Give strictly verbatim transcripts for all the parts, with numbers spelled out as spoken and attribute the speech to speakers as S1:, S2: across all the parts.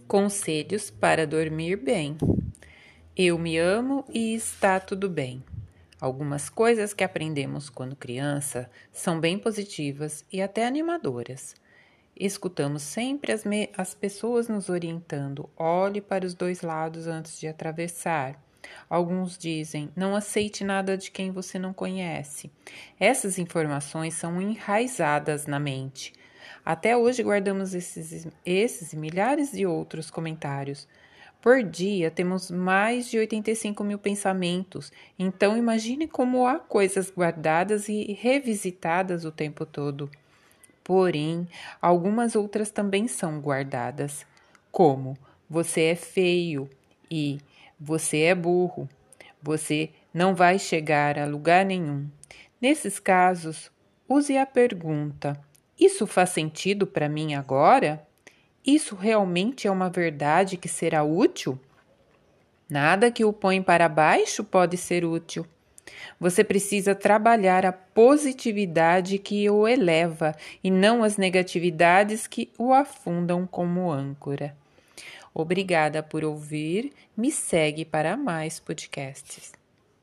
S1: Conselhos para dormir bem. Eu me amo e está tudo bem. Algumas coisas que aprendemos quando criança são bem positivas e até animadoras. Escutamos sempre as, me- as pessoas nos orientando: olhe para os dois lados antes de atravessar. Alguns dizem: não aceite nada de quem você não conhece. Essas informações são enraizadas na mente. Até hoje guardamos esses, esses e milhares de outros comentários. Por dia temos mais de oitenta e cinco mil pensamentos, então imagine como há coisas guardadas e revisitadas o tempo todo. Porém, algumas outras também são guardadas, como você é feio e você é burro, você não vai chegar a lugar nenhum. Nesses casos, use a pergunta: isso faz sentido para mim agora? Isso realmente é uma verdade que será útil? Nada que o põe para baixo pode ser útil. Você precisa trabalhar a positividade que o eleva e não as negatividades que o afundam como âncora. Obrigada por ouvir. Me segue para mais podcasts.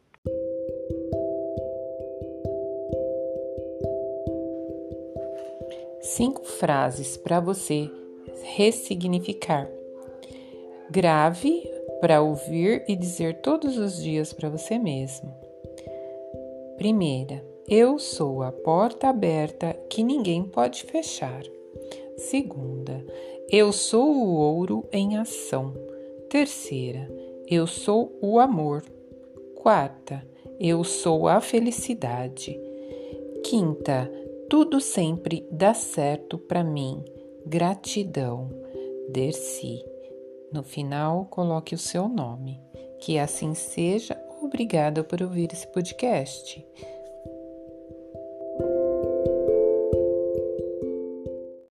S1: Cinco frases para você ressignificar. Grave para ouvir e dizer todos os dias para você mesmo. Primeira, eu sou a porta aberta que ninguém pode fechar. Segunda, eu sou o ouro em ação. Terceira, eu sou o amor. Quarta, eu sou a felicidade. Quinta, tudo sempre dá certo para mim. Gratidão. Dercy. No final, coloque o seu nome. Que assim seja. Obrigada por ouvir esse podcast.